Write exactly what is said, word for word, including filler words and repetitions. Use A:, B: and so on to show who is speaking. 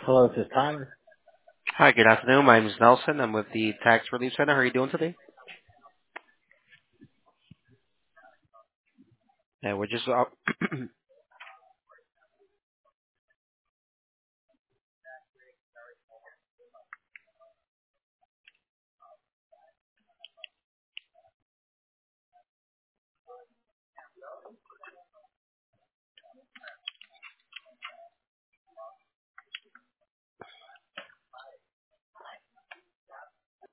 A: Hello, this is Tyler.
B: Hi, good afternoon. My name is Nelson. I'm with the Tax Relief Center. How are you doing today? Yeah, we're just uh,